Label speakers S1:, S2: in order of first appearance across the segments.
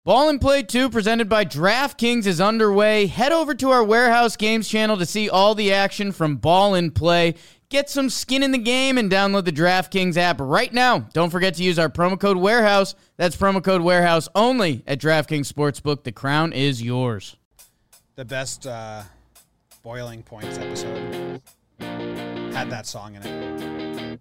S1: Ball and Play 2 presented by DraftKings is underway. Head over to our Warehouse Games channel to see all the action from Ball and Play. Get some skin in the game and download the DraftKings app right now. Don't forget to use our promo code Warehouse. That's promo code Warehouse only at DraftKings Sportsbook. The crown is yours.
S2: The best Boiling Points episode had that song in it.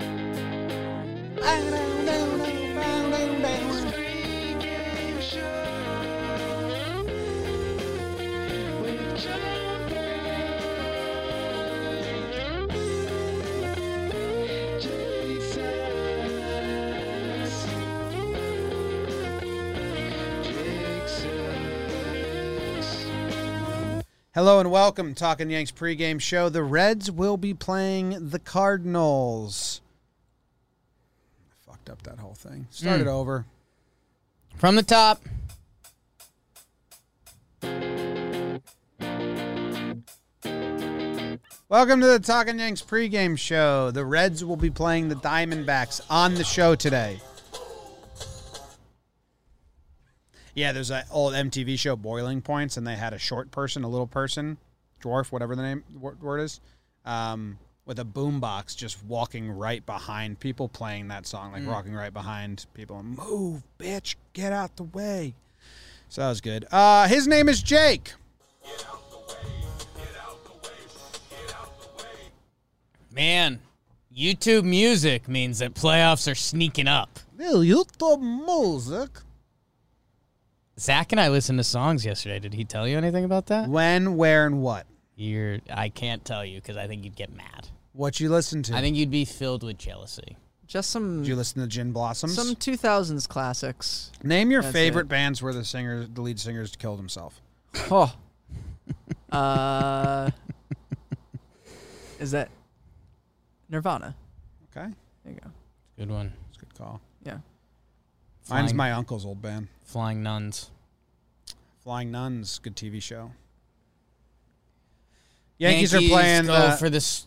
S2: Hello and welcome, Talking Yanks pregame show. The Reds will be playing the Cardinals. I fucked up that whole thing. Start it over.
S1: From the top.
S2: Welcome to the Talking Yanks pregame show. The Reds will be playing the Diamondbacks on the show today. Yeah, there's an old MTV show, Boiling Points, and they had a short person, a little person, dwarf, whatever the word is, with a boombox just walking right behind people playing that song, like walking right behind people. Move, bitch, get out the way. So that was good. His name is Jake. Get out the way, get out the way, get out the way.
S1: Man, YouTube music means that playoffs are sneaking up.
S2: YouTube music.
S1: Zach and I listened to songs yesterday. Did he tell you anything about that?
S2: When, where, and what?
S1: I can't tell you because I think you'd get mad.
S2: What you listen to?
S1: I think you'd be filled with jealousy.
S3: Just some.
S2: Did you listen to Gin Blossoms?
S3: Some 2000s classics.
S2: Name your favorite bands where the lead singer's killed himself.
S3: Oh. Is that Nirvana?
S2: Okay.
S3: There you go.
S1: Good one.
S2: That's a good call.
S3: Yeah.
S2: Mine's my uncle's old band.
S1: Flying Nuns.
S2: Flying Nuns, good TV show. Yankees are playing
S1: go for this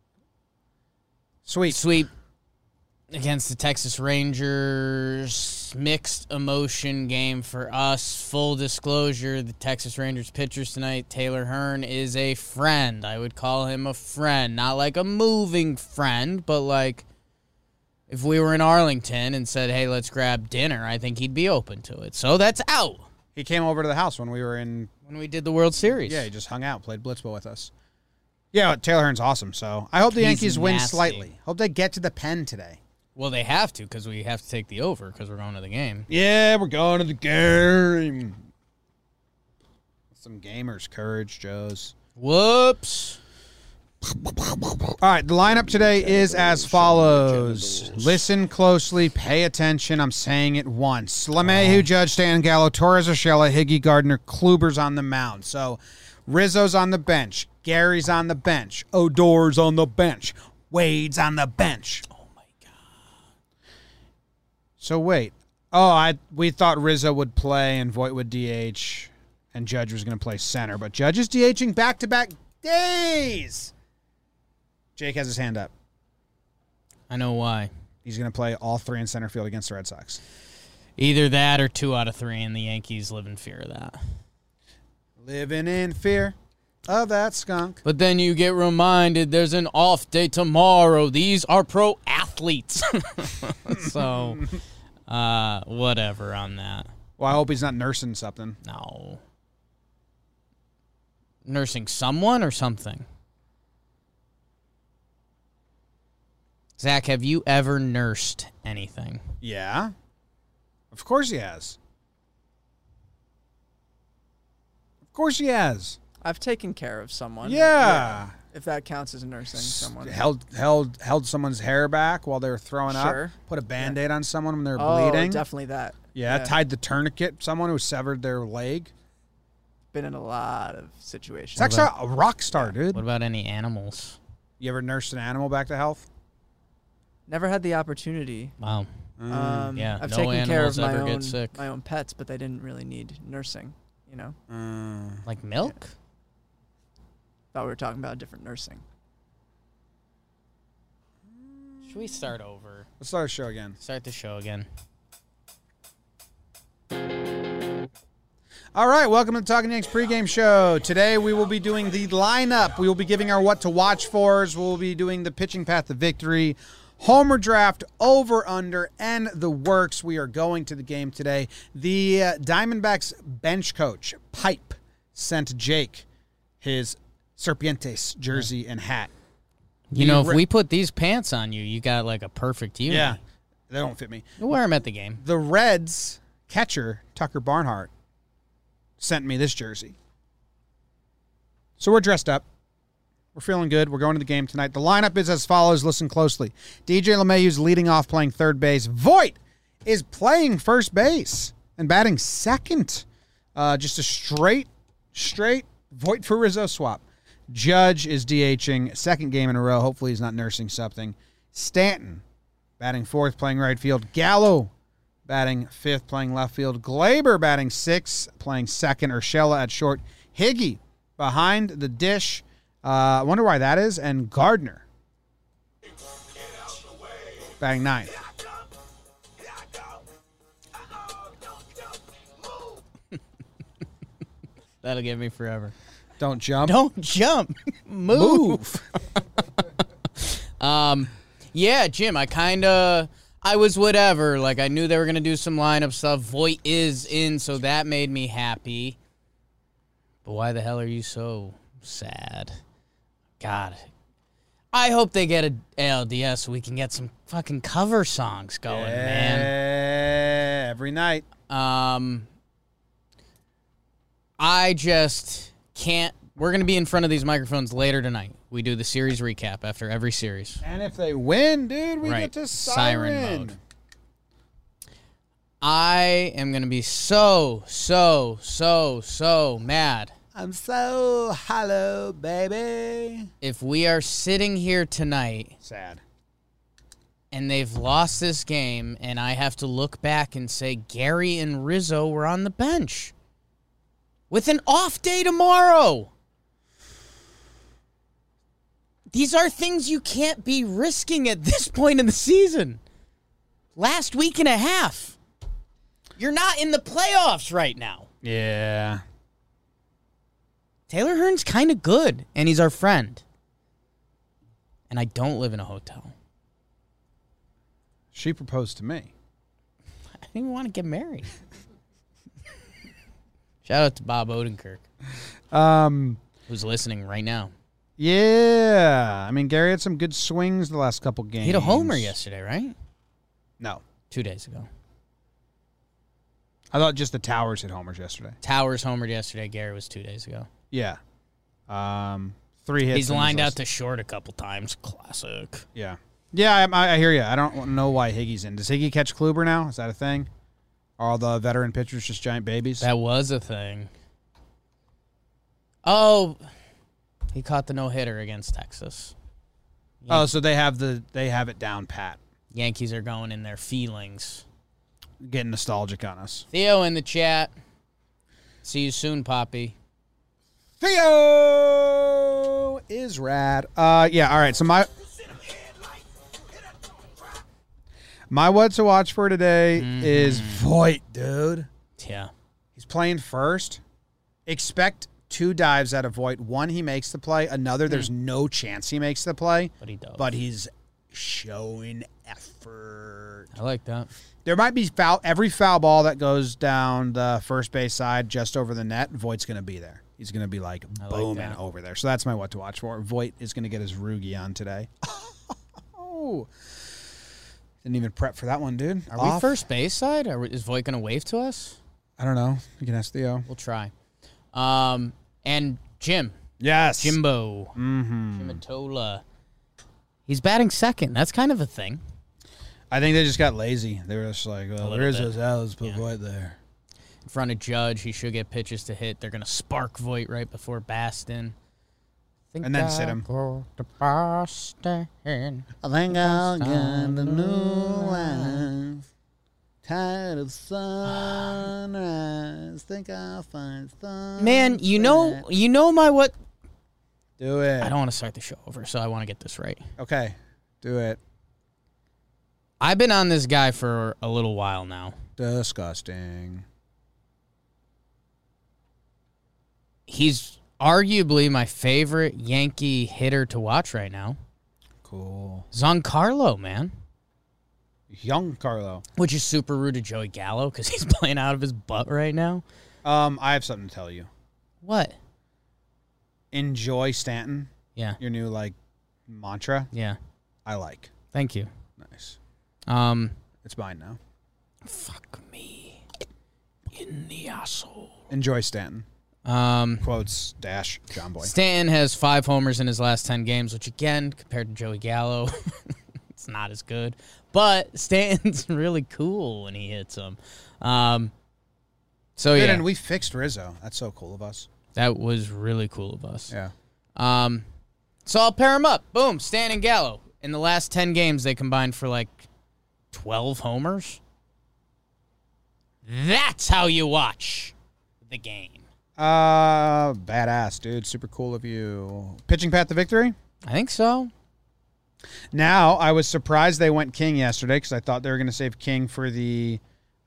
S2: sweep
S1: against the Texas Rangers. Mixed emotion game for us. Full disclosure, the Texas Rangers pitchers tonight, Taylor Hearn, is a friend. I would call him a friend. Not like a moving friend, but like if we were in Arlington and said, hey, let's grab dinner, I think he'd be open to it. So that's out.
S2: He came over to the house when
S1: we did the World Series.
S2: Yeah, he just hung out, played Blitzball with us. Yeah, Taylor Hearn's awesome, so I hope the Yankees win slightly. Hope they get to the pen today.
S1: Well, they have to because we have to take the over because we're going to the game.
S2: Yeah, we're going to the game. Some gamers' courage, Joes.
S1: Whoops.
S2: All right, the lineup today is as follows. Listen closely, pay attention. I'm saying it once. LeMahieu, Judge, Stan Gallo, Torres, Urshela, Higgy, Gardner, Kluber's on the mound. So Rizzo's on the bench. Gary's on the bench. Odor's on the bench. Wade's on the bench.
S1: Oh, my God.
S2: So wait. We thought Rizzo would play and Voit would DH and Judge was going to play center. But Judge is DHing back-to-back days. Jake has his hand up.
S1: I know why.
S2: He's going to play all three in center field against the Red Sox.
S1: Either that or 2 out of 3, and the Yankees live in fear of that.
S2: Living in fear of that skunk.
S1: But then you get reminded there's an off day tomorrow. These are pro athletes. So, whatever on that.
S2: Well, I hope he's not nursing something.
S1: No. Nursing someone or something? Zach, have you ever nursed anything?
S2: Yeah. Of course he has. Of course he has.
S3: I've taken care of someone.
S2: Yeah.
S3: If that counts as nursing someone.
S2: Held someone's hair back while they were throwing up. Put a Band-Aid on someone when they were bleeding.
S3: Definitely that.
S2: Yeah, tied the tourniquet. Someone who severed their leg.
S3: Been in a lot of situations.
S2: Zach's a rock star, dude.
S1: What about any animals?
S2: You ever nursed an animal back to health?
S3: Never had the opportunity.
S1: Wow. Yeah,
S3: I've
S1: no
S3: taken care of
S1: animals ever get sick.
S3: my own pets, but they didn't really need nursing, you know?
S1: Like milk?
S3: Thought we were talking about different nursing.
S1: Should we start over?
S2: Let's start the show again.
S1: Start the show again.
S2: All right, welcome to the Talking Yanks pregame show. Today we will be doing the lineup. We will be giving our what to watch fors. We'll be doing the pitching path to victory, homer draft, over, under, and the works. We are going to the game today. The Diamondbacks bench coach, Pipe, sent Jake his Serpientes jersey and hat.
S1: You know, if we put these pants on you, you got like a perfect unit.
S2: Yeah, they don't fit me.
S1: You'll wear them at the game.
S2: The Reds catcher, Tucker Barnhart, sent me this jersey. So we're dressed up. We're feeling good. We're going to the game tonight. The lineup is as follows. Listen closely. DJ LeMahieu's leading off, playing third base. Voit is playing first base and batting second. Just a straight Voit for Rizzo swap. Judge is DHing second game in a row. Hopefully he's not nursing something. Stanton batting fourth, playing right field. Gallo batting fifth, playing left field. Glaber batting sixth, playing second. Urshela at short. Higgy behind the dish. I wonder why that is. And Gardner batting ninth.
S1: That'll get me forever.
S2: Don't jump.
S1: Don't jump. Move. Yeah, Jim, I was whatever. Like, I knew they were going to do some lineup stuff. Voit is in, so that made me happy. But why the hell are you so sad? God. I hope they get an ALDS so we can get some fucking cover songs going, man.
S2: Every night.
S1: I just can't. We're going to be in front of these microphones later tonight. We do the series recap after every series.
S2: And if they win, dude, we get to siren
S1: mode. I am going to be so mad.
S2: I'm so hollow, baby.
S1: If we are sitting here tonight.
S2: Sad.
S1: And they've lost this game, and I have to look back and say Gary and Rizzo were on the bench. With an off day tomorrow. These are things you can't be risking at this point in the season. Last week and a half. You're not in the playoffs right now.
S2: Yeah.
S1: Taylor Hearn's kind of good, and he's our friend. And I don't live in a hotel.
S2: She proposed to me.
S1: I didn't even want to get married. Shout out to Bob Odenkirk. Who's listening right now.
S2: Yeah. I mean, Gary had some good swings the last couple games.
S1: He hit a homer yesterday, right?
S2: No.
S1: 2 days ago.
S2: I thought just the Towers hit homers yesterday.
S1: Towers homered yesterday. Gary was 2 days ago.
S2: Yeah. 3 hits.
S1: He's lined out to short a couple times. Classic.
S2: Yeah. Yeah, I hear you. I don't know why Higgy's in. Does Higgy catch Kluber now? Is that a thing? Are all the veteran pitchers just giant babies?
S1: That was a thing. Oh, he caught the no-hitter against Texas.
S2: Oh, so they have it down pat.
S1: Yankees are going in their feelings.
S2: Getting nostalgic on us.
S1: Theo in the chat. See you soon, Poppy.
S2: Theo is rad. Yeah, all right. So my what to watch for today is Voit, dude.
S1: Yeah.
S2: He's playing first. Expect 2 dives out of Voit. One, he makes the play. Another, there's no chance he makes the play.
S1: But he does.
S2: But he's showing effort.
S1: I like that.
S2: There might be every foul ball that goes down the first base side just over the net, Voigt's going to be there. He's going to be like booming over there. So that's my what to watch for. Voit is going to get his Rugi on today. Oh. Didn't even prep for that one, dude.
S1: Are we first base side? Is Voit going to wave to us?
S2: I don't know. You can ask Theo.
S1: We'll try. And Jim.
S2: Yes.
S1: Jimbo. Jimatola. He's batting second. That's kind of a thing.
S2: I think they just got lazy. They were just like, well, there's those Alice, put Voit there.
S1: In front of Judge, he should get pitches to hit. They're going to spark Voit right before Baston.
S2: And then sit him.
S1: Go to Boston.
S2: I think I'll get a new life. Tired of sunrise. Think I'll find sunrise.
S1: Man, you know my what?
S2: Do it.
S1: I don't want to start the show over, so I want to get this right.
S2: Okay. Do it.
S1: I've been on this guy for a little while now.
S2: Disgusting.
S1: he's arguably my favorite Yankee hitter to watch right now.
S2: Cool.
S1: Giancarlo, man.
S2: Young Carlo.
S1: Which is super rude to Joey Gallo because he's playing out of his butt right now.
S2: I have something to tell you.
S1: What?
S2: Enjoy Stanton.
S1: Yeah.
S2: Your new, mantra.
S1: Yeah.
S2: I like.
S1: Thank you.
S2: Nice.
S1: Um,
S2: It's mine now.
S1: fuck me in the asshole.
S2: Enjoy Stanton. Quotes, dash, John Boy.
S1: Stanton has 5 homers in his last 10 games, which, again, compared to Joey Gallo, it's not as good. But Stanton's really cool when he hits them. So, yeah.
S2: And we fixed Rizzo. That's so cool of us.
S1: That was really cool of us.
S2: Yeah.
S1: So I'll pair them up. Boom, Stanton and Gallo. In the last 10 games, they combined for 12 homers. That's how you watch the game.
S2: Badass, dude. Super cool of you. Pitching Pat to victory?
S1: I think so.
S2: Now, I was surprised they went King yesterday because I thought they were going to save King for the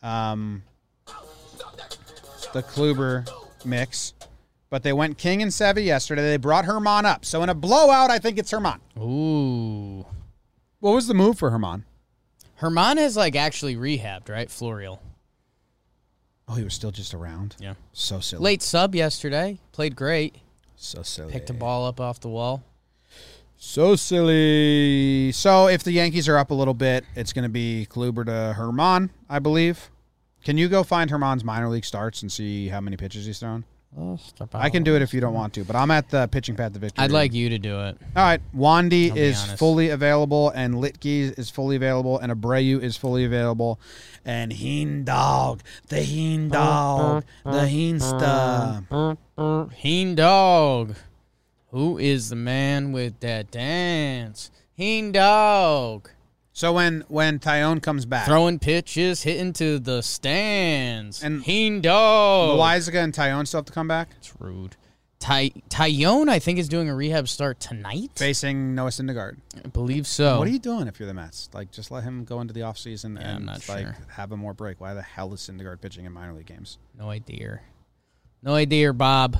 S2: Kluber mix. But they went King and Sevy yesterday. They brought Herman up. So in a blowout, I think it's Herman.
S1: Ooh.
S2: What was the move for Herman?
S1: Herman has, actually rehabbed, right? Florial.
S2: Oh, he was still just around?
S1: Yeah.
S2: So silly.
S1: Late sub yesterday. Played great.
S2: So silly.
S1: Picked a ball up off the wall.
S2: So silly. So if the Yankees are up a little bit, it's going to be Kluber to Herman, I believe. Can you go find Herman's minor league starts and see how many pitches he's thrown? I can do it if you don't want to, but I'm at the pitching Pat to victory.
S1: I'd like you to do it.
S2: All right. Wandy is
S1: honest.
S2: fully available, and Litke is fully available, and Abreu is fully available, and Heen Dog, the Heen Dog, the Heensta.
S1: Heen Dog. Who is the man with that dance? Heen Dog.
S2: So when Tyone comes back,
S1: Throwing pitches, hitting to the stands.
S2: And
S1: Heen Dog.
S2: Loaizaga and Tyone still have to come back?
S1: It's rude. Tyone, I think, is doing a rehab start tonight.
S2: Facing Noah Syndergaard.
S1: I believe so.
S2: What are you doing if you're the Mets? Just let him go into the offseason and
S1: I'm not sure.
S2: have a more break. Why the hell is Syndergaard pitching in minor league games?
S1: No idea. No idea, Bob.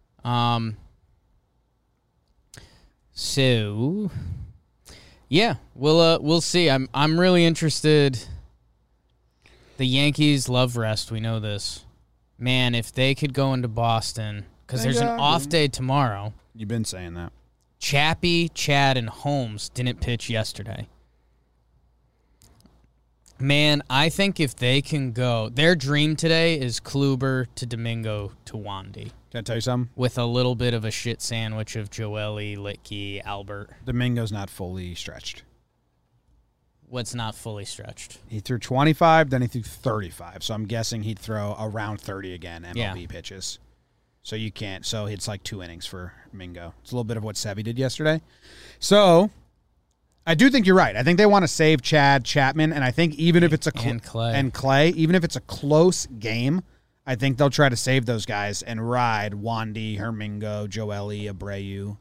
S1: So, yeah, we'll see. I'm really interested. The Yankees love rest. We know this. Man, if they could go into Boston, because there's an off day tomorrow.
S2: You've been saying that.
S1: Chappie, Chad, and Holmes didn't pitch yesterday. Man, I think if they can go, their dream today is Kluber to Domingo to Wandy.
S2: Can I tell you something?
S1: With a little bit of a shit sandwich of Joely, Litke, Albert.
S2: Domingo's not fully stretched.
S1: What's not fully stretched?
S2: He threw 25, then he threw 35. So I'm guessing he'd throw around 30 again, MLB pitches. So you can't. So it's like 2 innings for Mingo. It's a little bit of what Sevy did yesterday. So I do think you're right. I think they want to save Chad, Chapman, and I think even if it's a Clay, even if it's a close game, I think they'll try to save those guys and ride Wandy, Hermingo, Joely, Abreu.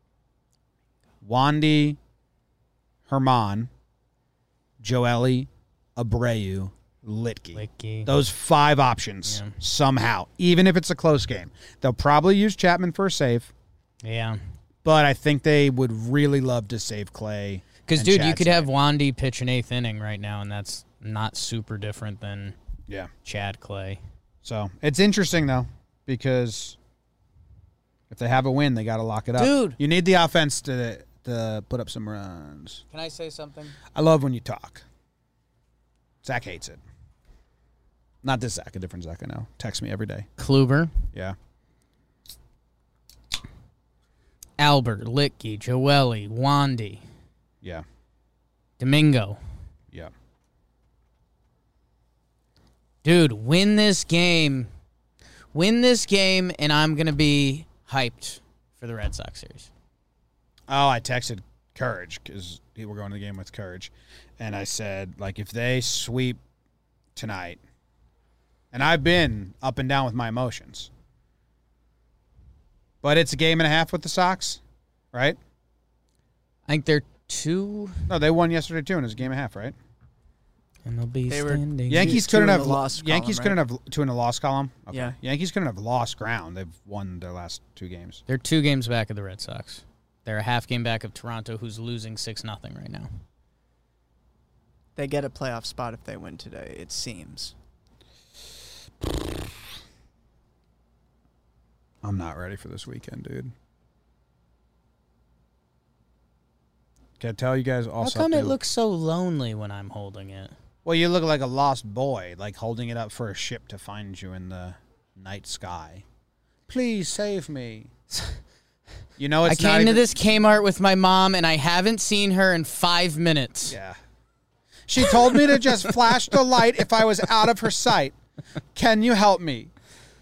S2: Wandy, Herman, Joely, Abreu, Litke. Those 5 options somehow, even if it's a close game. They'll probably use Chapman for a save.
S1: Yeah.
S2: But I think they would really love to save Clay.
S1: Because, dude, you could have Wandy pitch an 8th inning right now, and that's not super different than Chad Clay.
S2: So it's interesting, though, because if they have a win, they got to lock it up.
S1: Dude.
S2: You need the offense to put up some runs.
S1: Can I say something?
S2: I love when you talk. Zach hates it. Not this Zach, a different Zach I know. Text me every day.
S1: Kluber.
S2: Yeah.
S1: Albert, Litke, Joely, Wandy.
S2: Yeah.
S1: Domingo.
S2: Yeah.
S1: Dude, win this game. Win this game, and I'm going to be hyped for the Red Sox series.
S2: Oh, I texted Courage because we're going to the game with Courage. And I said, if they sweep tonight, and I've been up and down with my emotions, but it's a game and a half with the Sox, right?
S1: I think they're 2.
S2: No, they won yesterday, too, and it was a game and a half, right?
S1: And they'll be
S3: They were-
S1: standing.
S2: Yankees
S3: Two
S2: couldn't
S3: in
S2: have
S3: the loss
S2: Yankees
S3: column,
S2: couldn't have two in the loss column. Okay.
S3: Yeah.
S2: Yankees couldn't have lost ground. They've won their last 2 games.
S1: They're 2 games back of the Red Sox. They're a half game back of Toronto, who's losing 6-0 right now.
S3: They get a playoff spot if they win today, it seems.
S2: I'm not ready for this weekend, dude. Can I tell you guys also?
S1: How come it looks so lonely when I'm holding it?
S2: Well, you look like a lost boy, like holding it up for a ship to find you in the night sky. Please save me. You know,
S1: I
S2: it's not
S1: came to
S2: even-
S1: this Kmart with my mom, and I haven't seen her in 5 minutes.
S2: Yeah. She told me to just flash the light if I was out of her sight. Can you help me?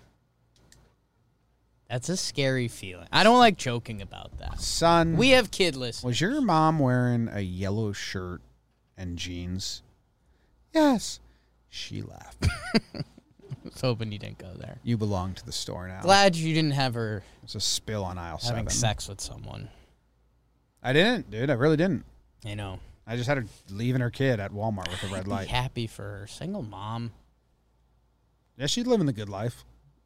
S1: That's a scary feeling. I don't like joking about that.
S2: Son,
S1: We have kid lists.
S2: was your mom wearing a yellow shirt and jeans? Yes. She laughed.
S1: I was hoping you didn't go there.
S2: You belong to the store now.
S1: Glad you didn't have her
S2: It's a spill on aisle 7.
S1: having sex with someone.
S2: I didn't, dude. I really didn't.
S1: You know,
S2: I just had her leaving her kid at Walmart with a red
S1: be
S2: light.
S1: happy for her. Single mom.
S2: Yeah, she's living the good life.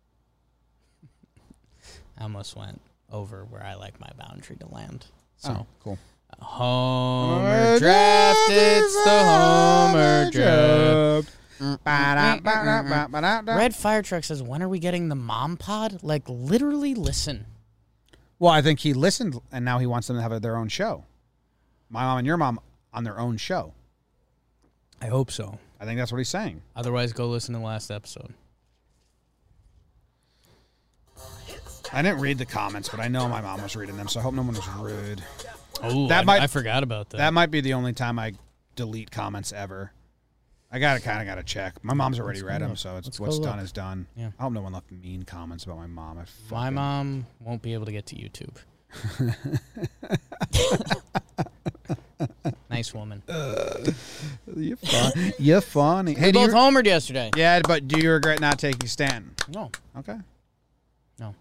S1: I almost went over where I like my boundary to land. So,
S2: Oh, cool.
S1: Homer draft, it's the Homer draft. Red Fire Truck says, when are we getting the mom pod? Like, literally listen.
S2: Well, I think he listened, and now he wants them to have their own show. My mom and your mom on their own show.
S1: I hope so.
S2: I think that's what he's saying.
S1: Otherwise, go listen to the last episode.
S2: I didn't read the comments, but I know my mom was reading them, so I hope no one was rude.
S1: Oh,
S2: I
S1: I forgot about that.
S2: That might be the only time I delete comments ever. I gotta check. My mom's already read them, so it's
S1: Let's go
S2: what's
S1: look.
S2: done is done.
S1: Yeah.
S2: I hope no one left mean comments about my mom.
S1: My mom won't be able to get to YouTube. Nice woman.
S2: You're funny. You're funny.
S1: We
S2: do
S1: both
S2: you,
S1: homered yesterday.
S2: yeah, but do you regret not taking Stanton?
S1: No.
S2: Okay.
S1: No.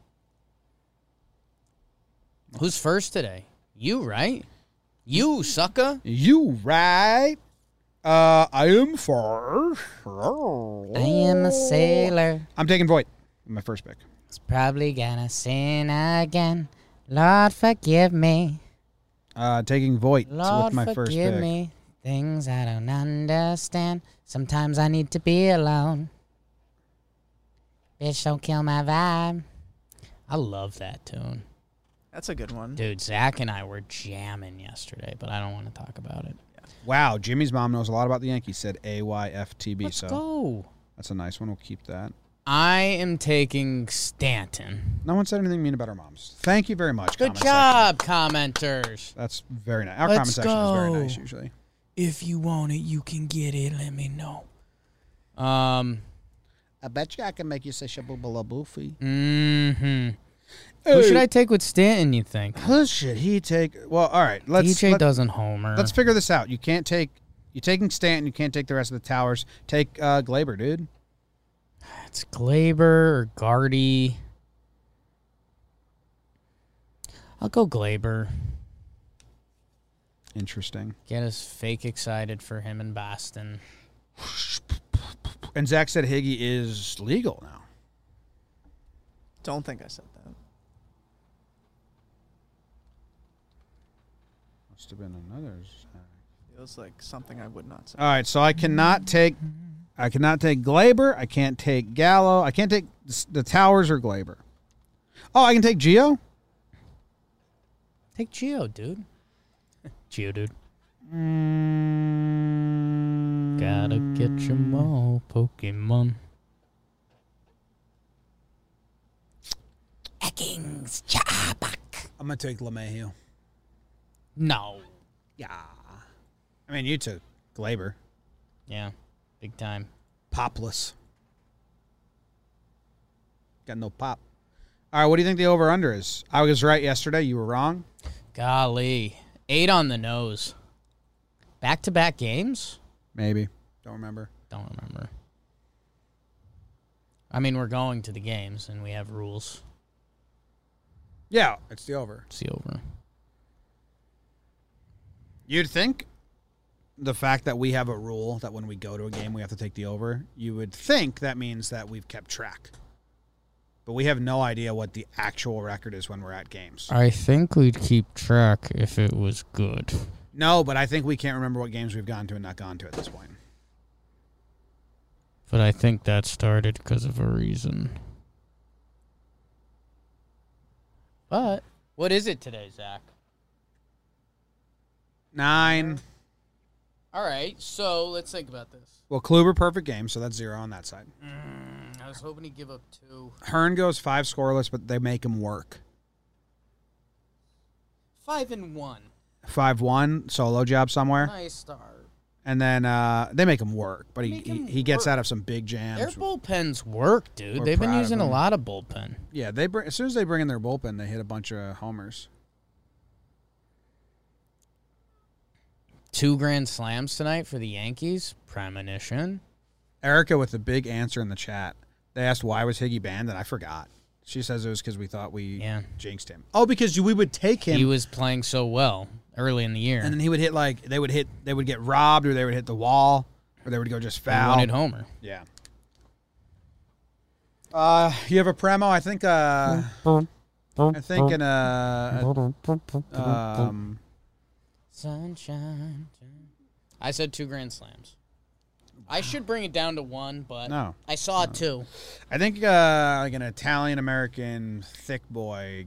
S1: Who's first today? You, right? You, sucker.
S2: You right. I am first.
S1: I am a sailor.
S2: I'm taking Voight. My first pick.
S1: It's probably gonna sin again. Lord, forgive me.
S2: Taking Voight
S1: Lord,
S2: with my first
S1: forgive
S2: pick.
S1: me. Things I don't understand. Sometimes I need to be alone. Bitch, don't kill my vibe. I love that tune.
S3: That's a good one.
S1: Dude, Zach and I were jamming yesterday, but I don't want to talk about it.
S2: Wow, Jimmy's mom knows a lot about the Yankees. Said AYFTB.
S1: Let's
S2: so
S1: go.
S2: that's a nice one. We'll keep that.
S1: I am taking Stanton.
S2: No one said anything mean about our moms. Thank you very much.
S1: Good
S2: comment
S1: job, commenters.
S2: section. That's very nice. Our
S1: Let's
S2: comment section is very
S1: go.
S2: nice usually.
S1: If you want it, you can get it. Let me know.
S2: I bet you I can make you say shaboobalaboofy.
S1: Mm-hmm. Who should I take with Stanton, you think?
S2: Who should he take? Well, all right.
S1: DJ doesn't homer.
S2: Let's figure this out. You can't take. You're taking Stanton. You can't take the rest of the towers. Take Glaber, dude.
S1: It's Glaber or Gardy. I'll go Glaber.
S2: Interesting.
S1: Get us fake excited for him in Boston.
S2: And Zach said Higgy is legal now.
S3: Don't think I said that.
S2: Must have been another.
S3: Feels like something I would not say.
S2: All right, so I cannot take Glaber. I can't take Gallo. I can't take the Towers or Glaber. Oh, I can take Gio.
S1: Take Gio, dude. Gio, dude. Gotta get your all Pokemon. Ekings Chabak.
S2: I'm gonna take LeMahieu.
S1: No.
S2: Yeah. I mean, you took Glaber.
S1: Yeah, big time.
S2: Popless. Got no pop. All right, what do you think the over-under is? I was right yesterday. You were wrong.
S1: Golly. 8 on the nose. Back-to-back games?
S2: Maybe. Don't remember.
S1: Don't remember. I mean, we're going to the games, and we have rules.
S2: Yeah, it's the over.
S1: It's the over.
S2: You'd think the fact that we have a rule that when we go to a game, we have to take the over, you would think that means that we've kept track. But we have no idea what the actual record is when we're at games.
S1: I think we'd keep track if it was good.
S2: No, but I think we can't remember what games we've gone to and not gone to at this point.
S1: But I think that started because of a reason. But what is it today, Zach?
S2: 9.
S1: All right, so let's think about this.
S2: Well, Kluber, perfect game, so that's 0 on that side.
S1: I was hoping he'd give up 2.
S2: Hearn goes 5 scoreless, but they make him work.
S1: 5-1.
S2: 5-1, solo job somewhere.
S1: Nice start.
S2: And then they make him work, but
S1: Make him
S2: he gets
S1: work.
S2: out of some big jams.
S1: Their bullpens work, dude.
S2: We're
S1: They've been
S2: proud of
S1: using a
S2: them.
S1: lot of bullpen.
S2: Yeah, as soon as they bring in their bullpen, they hit a bunch of homers.
S1: 2 grand slams tonight for the Yankees. Premonition.
S2: Erica with the big answer in the chat. They asked why was Higgy banned, and I forgot. She says it was because we thought we jinxed him. Oh, because we would take him.
S1: He was playing so well early in the year.
S2: And then he would hit they would get robbed, or they would hit the wall, or they would go just
S1: He
S2: foul.
S1: wanted homer.
S2: Yeah. You have a Premo? I think in
S1: Sunshine. I said 2 grand slams. I should bring it down to 1, but
S2: No.
S1: I saw 2.
S2: I think like an Italian American thick boy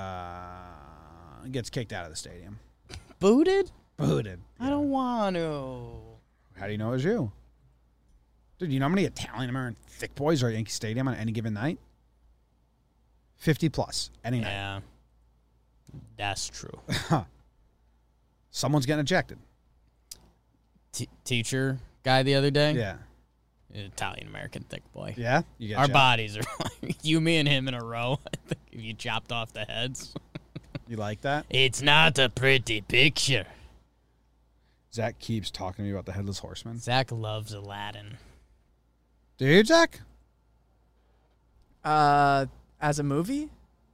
S2: gets kicked out of the stadium.
S1: Booted?
S2: Booted.
S1: I don't want to.
S2: How do you know it was you? Dude, you know how many Italian American thick boys are at Yankee Stadium on any given night? 50 plus any night.
S1: Yeah. That's true.
S2: Someone's getting ejected.
S1: Teacher guy the other day?
S2: Yeah.
S1: Italian American thick boy.
S2: Yeah? You get
S1: Our
S2: ejected.
S1: bodies are like you, me, and him in a row. I think if you chopped off the heads.
S2: You like that?
S1: It's not a pretty picture.
S2: Zach keeps talking to me about the Headless Horseman.
S1: Zach loves Aladdin.
S2: Dude, Zach?
S3: As a movie?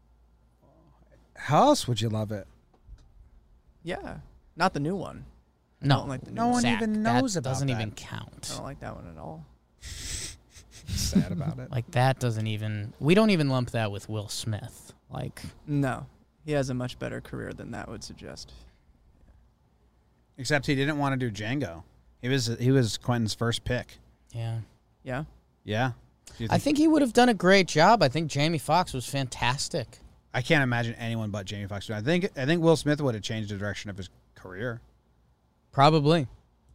S2: How else would you love it?
S3: Yeah. Not the new one.
S1: No,
S3: I don't like the new
S2: No
S3: one.
S2: one
S1: Zach,
S2: even knows
S1: that
S2: about
S1: doesn't
S2: that.
S1: even
S3: I
S1: count.
S3: don't like that one at all.
S2: Sad about it.
S1: Like that doesn't even. We don't even lump that with Will Smith. Like
S3: No. He has a much better career than that would suggest.
S2: Except he didn't want to do Django. He was Quentin's first pick.
S1: yeah.
S3: Yeah?
S2: Yeah. Do you
S1: I think he would have done a great job. I think Jamie Foxx was fantastic.
S2: I can't imagine anyone but Jamie Foxx. I think Will Smith would have changed the direction of his career.
S1: Probably.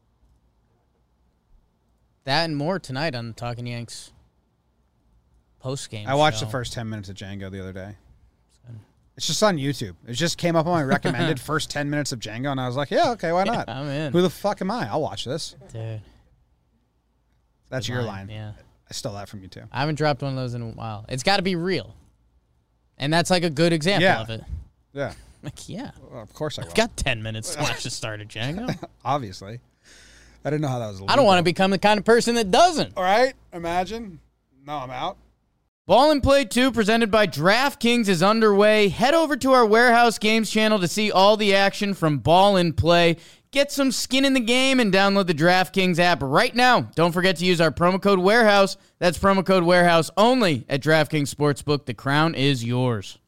S1: That and more tonight on the Talking Yanks post game.
S2: I watched the first 10 minutes of Django the other day. It's just on YouTube. It just came up on my recommended first 10 minutes of Django, and I was like, yeah, okay, why not?
S1: I'm in.
S2: Who the fuck am I? I'll watch this.
S1: Dude.
S2: That's
S1: good
S2: your line.
S1: Yeah.
S2: I stole that from you, too.
S1: I haven't dropped one of those in a while. It's got to be real. And that's like a good example
S2: Yeah.
S1: of it.
S2: Yeah.
S1: Like, yeah.
S2: Well, of course I will.
S1: I've got 10 minutes to watch the start of Django.
S2: Obviously. I didn't know how that was
S1: I don't want to become the kind of person that doesn't.
S2: All right. Imagine. No, I'm out.
S1: Ball and Play 2 presented by DraftKings is underway. Head over to our Warehouse Games channel to see all the action from Ball and Play. Get some skin in the game and download the DraftKings app right now. Don't forget to use our promo code Warehouse. That's promo code Warehouse only at DraftKings Sportsbook. The crown is yours.